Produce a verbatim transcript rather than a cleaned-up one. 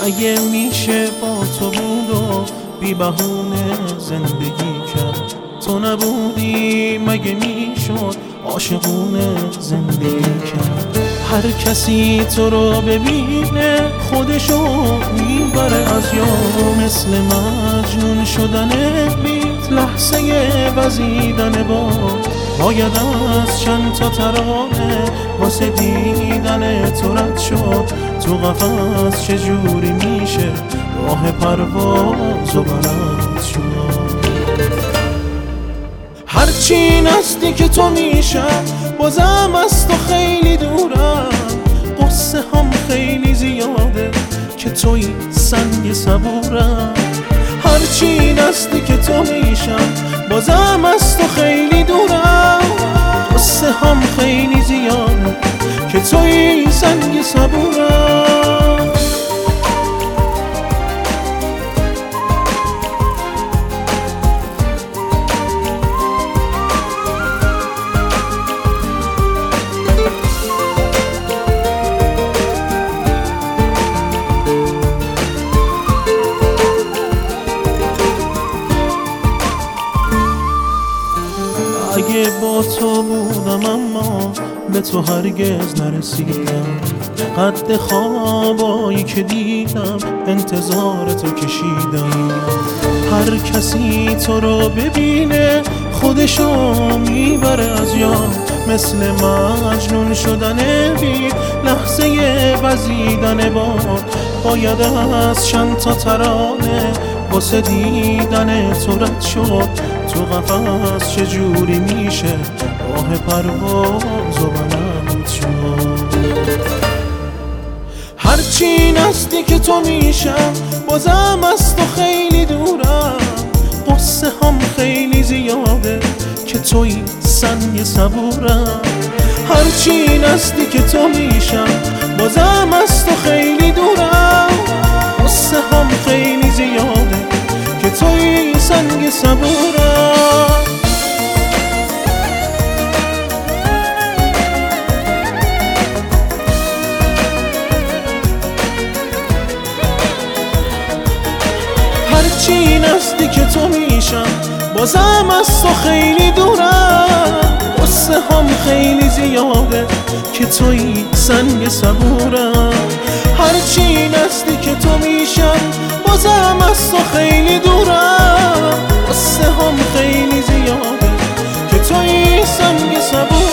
اگه میشه با تو بود و بی بهونه زندگی کرد، تو نبودی مگه میشد عاشقونه زندگی کرد. هر کسی تو رو ببینه خودشو میبره از یاد، مثل مجنون شدن بیت لحظه وزیدن باد. باید از چند تا ترانه واسه دیدن تو رد شد، تو قفس چجوری میشه راه پرواز و بلد شد. هرچی نزدیک تو میشم بازم از تو خیلی دورم، قصه هم خیلی زیاده که توی سنگ صبورم. هرچی نزدیک تو میشم بازم از تو خیلی دورم، قصه هم خیلی زیاده که توی سنگ صبورم. اگه با تو بودم اما به تو هرگز نرسیدم، قد خوابایی که دیدم انتظار تو کشیدم. هر کسی تو رو ببینه خودشو میبره از یاد، مثل مجنون شدن بی لحظه وزیدن باد. باید از چند تا ترانه واسه دیدن تو رد شد، تو قفس چجوری میشه راه پرواز و بلند شد. هرچی نزدیک تو میشم بازم از تو خیلی دورم، قصه هم خیلی زیاده که توی سنگ صبورم. هرچی نزدیک تو میشم بازم از تو خیلی دورم، قصه هم خیلی زیاده که توی سنگ صبورم. هرچی نزدیک تو میشم بازم از تو خیلی دورم، قصه هم خیلی زیاده که توی سنگ صبورم. هرچی نزدیک تو میشم بازم از تو خیلی دورم، قصه هم خیلی زیاده که توی سنگ صبورم.